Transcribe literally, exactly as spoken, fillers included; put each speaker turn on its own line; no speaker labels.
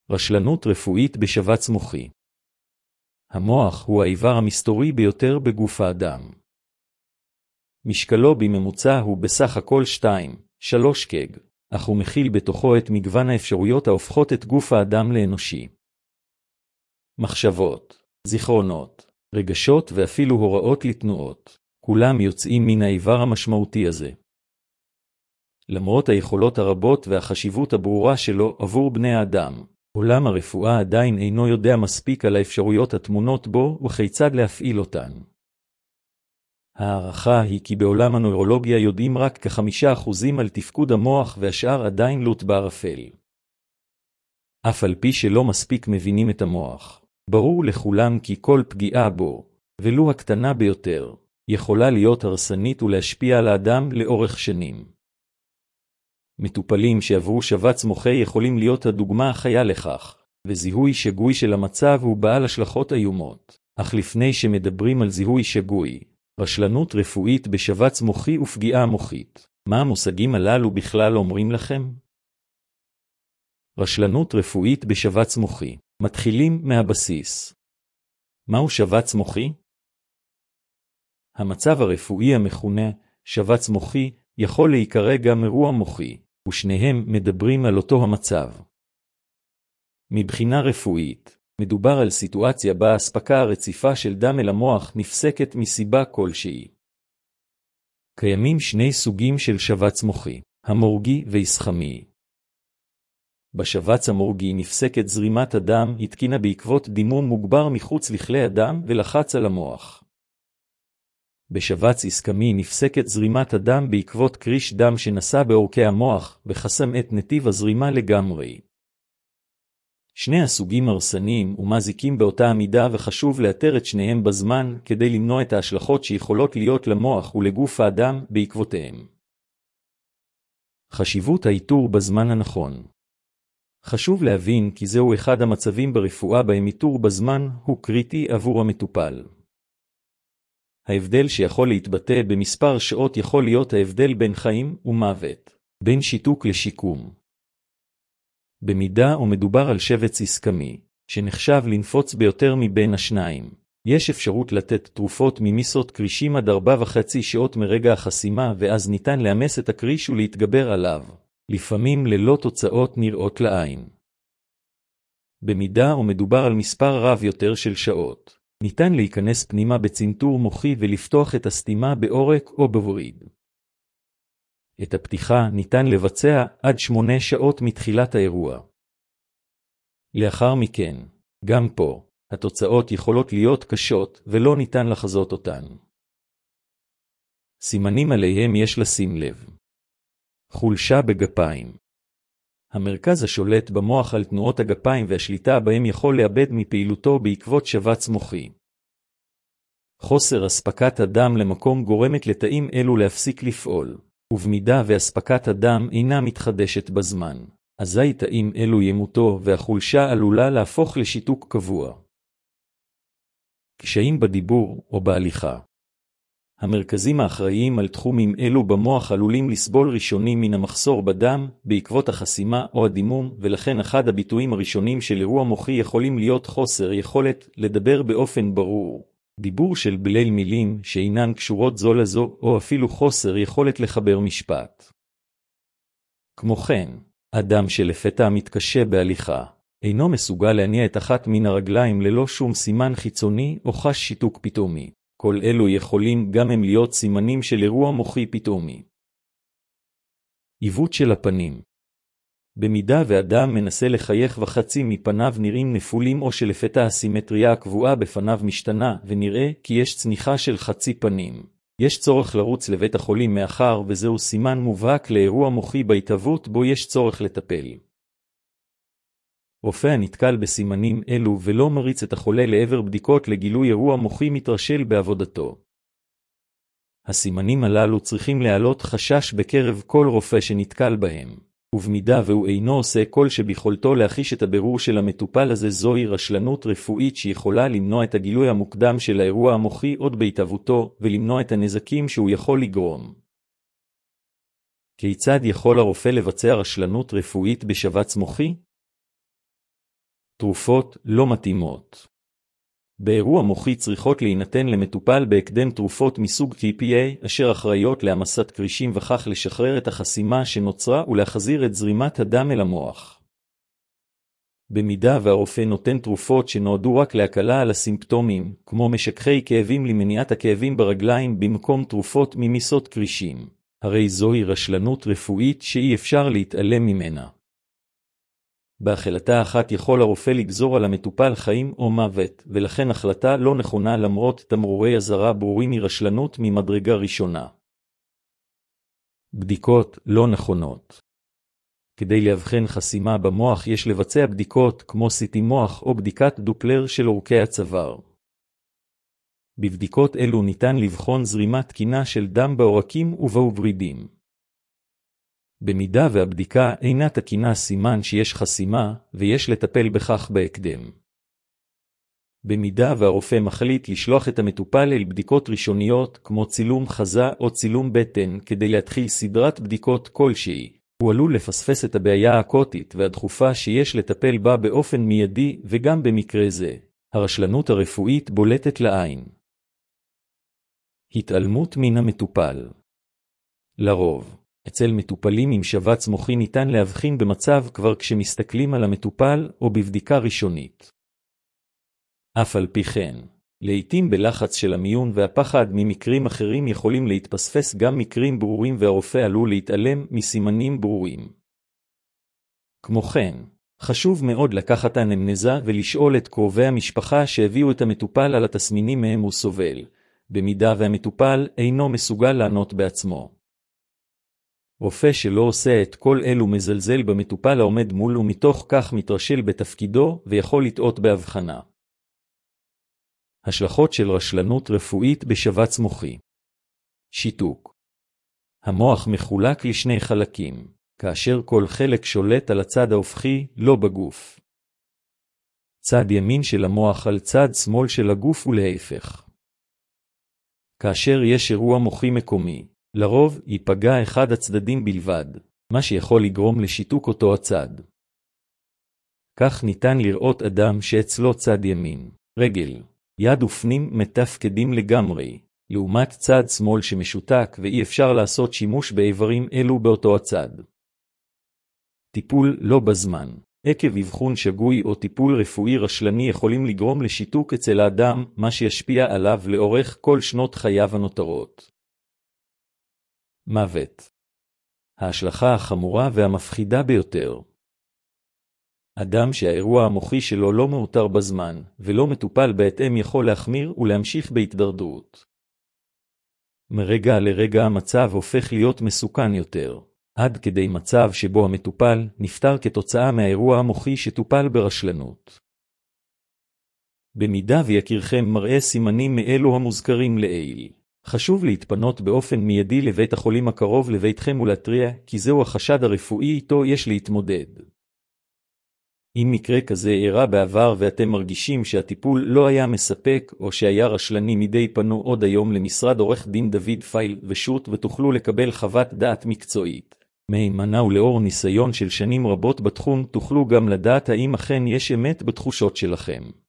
רשלנות רפואית בשבץ מוחי. המוח הוא האיבר המסתורי ביותר בגוף האדם. משקלו בממוצע הוא בסך הכל שתיים שלוש קג, אך הוא מכיל בתוכו את מגוון האפשרויות ההופכות את גוף האדם לאנושי. מחשבות, זיכרונות, רגשות ואפילו הוראות לתנועות, כולם יוצאים מן האיבר המשמעותי הזה. למרות היכולות הרבות והחשיבות הברורה שלו עבור בני האדם, עולם הרפואה עדיין אינו יודע מספיק על האפשרויות הטמונות בו וכיצד להפעיל אותן. הערכה היא כי בעולם הנוירולוגיה יודעים רק כחמישה אחוזים על תפקוד המוח והשאר עדיין לוט בערפל. אף על פי שלא מספיק מבינים את המוח, ברור לכולם כי כל פגיעה בו, ולו הקטנה ביותר, יכולה להיות הרסנית ולהשפיע על האדם לאורך שנים. מטופלים שעברו שבץ מוחי יכולים להיות הדוגמה החיה לכך, וזיהוי שגוי של המצב הוא בעל השלכות איומות. אך לפני שמדברים על זיהוי שגוי, רשלנות רפואית בשבץ מוחי ופגיעה מוחית, מה המושגים הללו בכלל אומרים לכם? רשלנות רפואית בשבץ מוחי. מתחילים מהבסיס. מהו שבץ מוחי? המצב הרפואי המכונה שבץ מוחי יכול להיקרא גם אירוע מוחי, ושניהם מדברים על אותו המצב. מבחינה רפואית, מדובר על סיטואציה בה האספקה הרציפה של דם אל המוח נפסקת מסיבה כלשהי. קיימים שני סוגים של שבץ מוחי, המורגי והיסחמי. בשבץ המורגי נפסקת זרימת הדם התקינה בעקבות דימום מוגבר מחוץ לכלי הדם ולחץ על המוח. בשבץ איסקמי נפסקת זרימת הדם בעקבות קריש דם שנסע בעורקי המוח וחסם את נתיב הזרימה לגמרי. שני הסוגים הרסניים ומזיקים באותה המידה וחשוב לאתר את שניהם בזמן כדי למנוע את ההשלכות שיכולות להיות למוח ולגוף האדם בעקבותיהם. חשיבות האיתור בזמן הנכון. חשוב להבין כי זהו אחד המצבים ברפואה בהם איתור בזמן הוא קריטי עבור המטופל. ההבדל שיכול להתבטא במספר שעות יכול להיות ההבדל בין חיים ומוות, בין שיתוק לשיקום. במידה ומדובר על שבץ איסקמי, שנחשב לנפוץ ביותר מבין השניים, יש אפשרות לתת תרופות ממיסות קרישים עד ארבע וחצי שעות מרגע החסימה ואז ניתן לאמס את הקריש ולהתגבר עליו, לפעמים ללא תוצאות נראות לעין. במידה ומדובר על מספר רב יותר של שעות, ניתן להיכנס פנימה בצנתור מוחי ולפתוח את הסתימה בעורק או בווריד. את הפתיחה ניתן לבצע עד שמונה שעות מתחילת האירוע. לאחר מכן, גם פה, התוצאות יכולות להיות קשות ולא ניתן לחזות אותן. סימנים עליהם יש לשים לב. חולשה בגפיים. המרכז השולט במוח על תנועות הגפיים והשליטה בהם יכול לאבד מפעילותו בעקבות שבץ מוחי. חוסר אספקת הדם למקום גורמת לתאים אלו להפסיק לפעול, ובמידה ואספקת הדם אינה מתחדשת בזמן, אזי תאים אלו ימותו והחולשה עלולה להפוך לשיתוק קבוע. קשיים בדיבור או בהליכה. המרכזים האחראיים על תחומים אלו במוח עלולים לסבול ראשונים מן המחסור בדם בעקבות החסימה או הדימום, ולכן אחד הביטויים הראשונים של אירוע מוחי יכולים להיות חוסר יכולת לדבר באופן ברור, דיבור של בליל מילים שאינן קשורות זו לזו, או אפילו חוסר יכולת לחבר משפט. כמו כן, אדם שלפתע מתקשה בהליכה, אינו מסוגל להניע את אחת מן הרגליים ללא שום סימן חיצוני או חש שיתוק פתאומי. כל אלו יכולים גם הם להיות סימנים של אירוע מוחי פתאומי. עיוות של הפנים. במידה ואדם מנסה לחייך וחצי מפניו נראים נפולים או שלפתע הסימטריה הקבועה בפניו משתנה ונראה כי יש צניחה של חצי פנים, יש צורך לרוץ לבית החולים מאחר וזהו סימן מובהק לאירוע מוחי בהתהוות בו יש צורך לטפל. רופא הנתקל בסימנים אלו ולא מריץ את החולה לעבר בדיקות לגילוי אירוע מוחי מתרשל בעבודתו. הסימנים הללו צריכים להעלות חשש בקרב כל רופא שנתקל בהם, ובמידה והוא אינו עושה כל שביכולתו להחיש את הבירור של המטופל הזה, זוהי רשלנות רפואית שיכולה למנוע את הגילוי המוקדם של האירוע המוחי עוד בהתהוותו ולמנוע את הנזקים שהוא יכול לגרום. כיצד יכול הרופא לבצע רשלנות רפואית בשבץ מוחי? תרופות לא מתאימות. באירוע מוחי צריכות להינתן למטופל בהקדם תרופות מסוג טי פי איי, אשר אחראיות להמסת קרישים וכך לשחרר את החסימה שנוצרה ולהחזיר את זרימת הדם אל המוח. במידה והרופא נותן תרופות שנועדו רק להקלה על הסימפטומים, כמו משככי כאבים למניעת הכאבים ברגליים במקום תרופות ממיסות קרישים, הרי זוהי רשלנות רפואית שאי אפשר להתעלם ממנה. בהחלטה אחת יכול הרופא לגזור על המטופל חיים או מוות, ולכן החלטה לא נכונה למרות תמרורי אזהרה ברורים היא רשלנות ממדרגה ראשונה. בדיקות לא נכונות. כדי להבחן חסימה במוח יש לבצע בדיקות כמו סי טי מוח או בדיקת דופלר של עורקי הצוואר. בבדיקות אלו ניתן לבחון זרימה תקינה של דם בעורקים ובוורידים. במידה והבדיקה אינה תקינה סימן שיש חסימה ויש לטפל בכך בהקדם. במידה והרופא מחליט לשלוח את המטופל אל בדיקות ראשוניות כמו צילום חזה או צילום בטן כדי להתחיל סדרת בדיקות כלשהי, הוא עלול לפספס את הבעיה האקוטית והדחופה שיש לטפל בה באופן מיידי וגם במקרה זה, הרשלנות הרפואית בולטת לעין. התעלמות מן המטופל. לרוב, אצל מטופלים עם שבץ מוחי ניתן להבחין במצב כבר כשמסתכלים על המטופל או בבדיקה ראשונית. אף על פי כן, לעתים בלחץ של המיון והפחד ממקרים אחרים יכולים להתפספס גם מקרים ברורים והרופא עלול להתעלם מסימנים ברורים. כמו כן, חשוב מאוד לקחת אנמנזה ולשאול את קרובי המשפחה שהביאו את המטופל על התסמינים מהם הוא סובל, במידה והמטופל אינו מסוגל לענות בעצמו. רופא שלא עושה את כל אלו מזלזל במטופל העומד מול ומתוך כך מתרשל בתפקידו ויכול לטעות בהבחנה. השלכות של רשלנות רפואית בשבץ מוחי. שיתוק. המוח מחולק לשני חלקים, כאשר כל חלק שולט על הצד ההופכי, לא בגוף. צד ימין של המוח על צד שמאל של הגוף ולהפך. כאשר יש אירוע מוחי מקומי, לרוב ייפגע אחד הצדדים בלבד, מה שיכול לגרום לשיתוק אותו הצד. כך ניתן לראות אדם שאצלו צד ימין, רגל, יד ופנים מתפקדים לגמרי, לעומת צד שמאל שמשותק ואי אפשר לעשות שימוש באיברים אלו באותו הצד. טיפול לא בזמן, עקב אבחון שגוי או טיפול רפואי רשלני יכולים לגרום לשיתוק אצל האדם, מה שישפיע עליו לאורך כל שנות חייו הנותרות. מוות. ההשלכה החמורה והמפחידה ביותר. אדם שהאירוע המוחי שלו לא מאותר בזמן, ולא מטופל בהתאם יכול להחמיר ולהמשיך בהתדרדרות. מרגע לרגע המצב הופך להיות מסוכן יותר, עד כדי מצב שבו המטופל נפטר כתוצאה מהאירוע המוחי שטופל ברשלנות. במידה ויקירכם מראה סימנים מאלו המוזכרים לעיל, חשוב להתפנות באופן מיידי לבית החולים הקרוב לביתכם ולהתריע, כי זהו החשד הרפואי איתו יש להתמודד. אם מקרה כזה אירע בעבר ואתם מרגישים שהטיפול לא היה מספק או שהיה רשלני מדי, פנו עוד היום למשרד עורך דין דוד פייל ושות ותוכלו לקבל חוות דעת מקצועית. מהימנה ולאור ניסיון של שנים רבות בתחום תוכלו גם לדעת האם אכן יש אמת בתחושות שלכם.